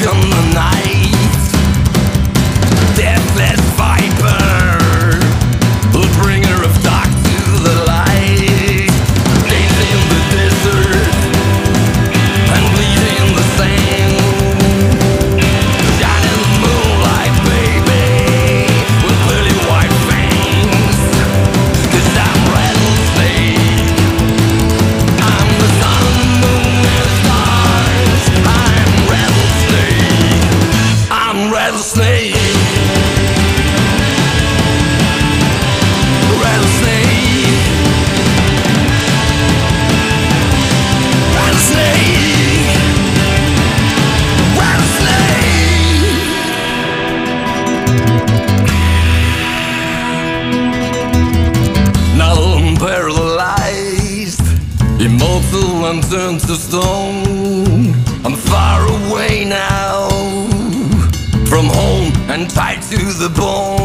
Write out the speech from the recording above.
on the night. Deathless viper, the bringer of dark to the light. Dancing in the desert and bleeding in the sand. Shining in the moonlight, baby, with pearly white fangs. 'Cause I'm rattlesnake. I'm the sun, moon, and stars. I'm rattlesnake. I'm rattlesnake. Rattlesnake. Rattlesnake. Rattlesnake. Now I'm paralyzed, immortal and turned to stone. I'm far away now from home and tied to the bone.